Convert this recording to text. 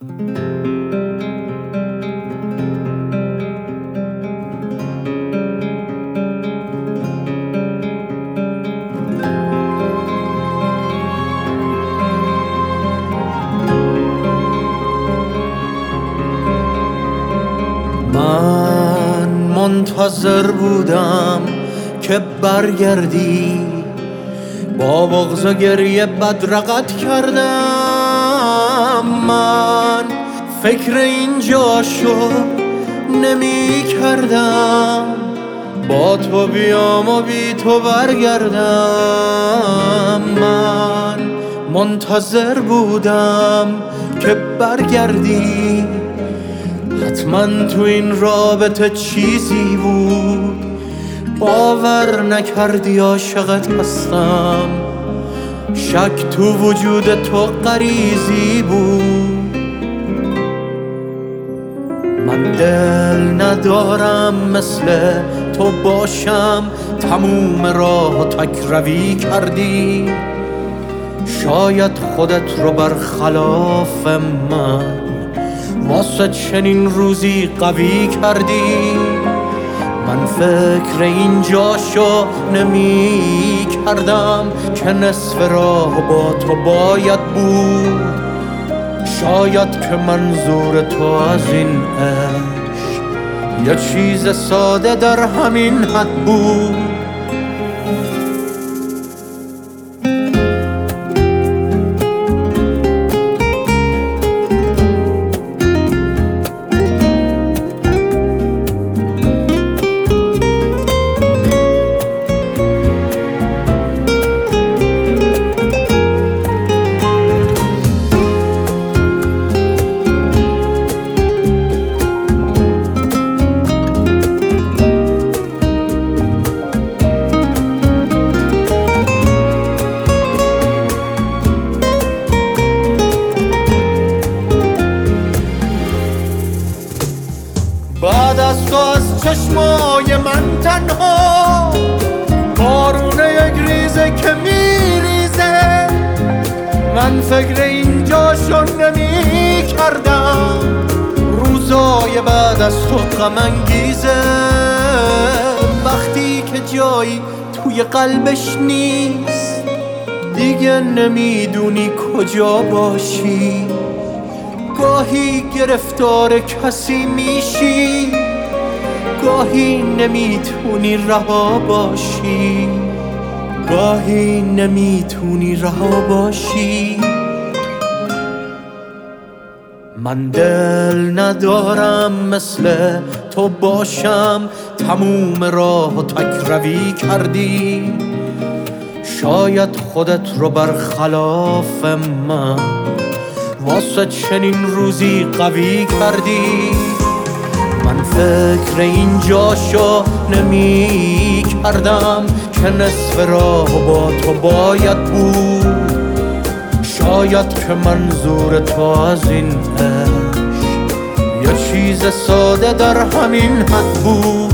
من منتظر بودم که برگردی، با بغض و گریه بدرقت کردم. من فکر اینجاشو نمی کردم، با تو بیام و بی تو برگردم. من منتظر بودم که برگردی، حتما تو این رابطه چیزی بود. باور نکردی عاشقت هستم، شک تو وجود تو غریزی بود. من دل ندارم مثل تو باشم، تموم راه تک روی کردی. شاید خودت رو برخلاف من واسه چنین روزی قوی کردی. من فکر اینجاشو نمی کردم که نصف راه با تو باید بود. شاید که منظور تو از این عشق یه چیز ساده در همین حد بود. بعد از تو از چشمای من تنها بارونه یک ریزه که میریزه. من فکر اینجاشو نمی کردم، روزای بعد از تو غم انگیزه. وقتی که جایی توی قلبش نیست، دیگه نمیدونی کجا باشی. گاهی گرفتار کسی میشی، گاهی نمیتونی رها باشی، گاهی نمیتونی رها باشی. من دل ندارم مثل تو باشم، تموم راه تک روی کردی. شاید خودت رو برخلاف من واسه چنین روزی قوی کردی. من فکر اینجاشو نمی کردم که نصف راه با تو باید بود. شاید که منظور تو از این عشق یه چیز ساده در همین حد بود.